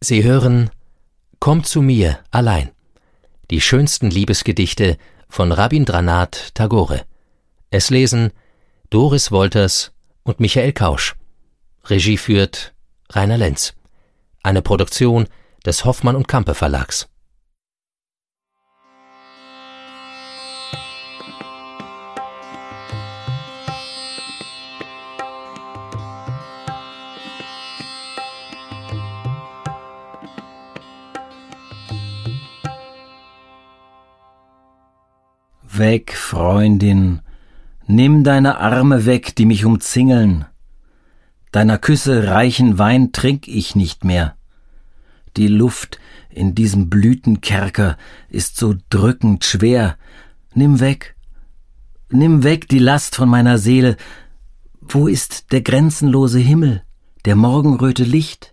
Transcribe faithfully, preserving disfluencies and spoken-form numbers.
Sie hören »Komm zu mir allein«, die schönsten Liebesgedichte von Rabindranath Tagore. Es lesen Doris Wolters und Michael Kausch. Regie führt Rainer Lenz. Eine Produktion des Hoffmann und Campe Verlags. Weg, Freundin, nimm deine Arme weg, die mich umzingeln. Deiner Küsse reichen Wein trink ich nicht mehr. Die Luft in diesem Blütenkerker ist so drückend schwer. Nimm weg, nimm weg die Last von meiner Seele. Wo ist der grenzenlose Himmel, der Morgenröte Licht?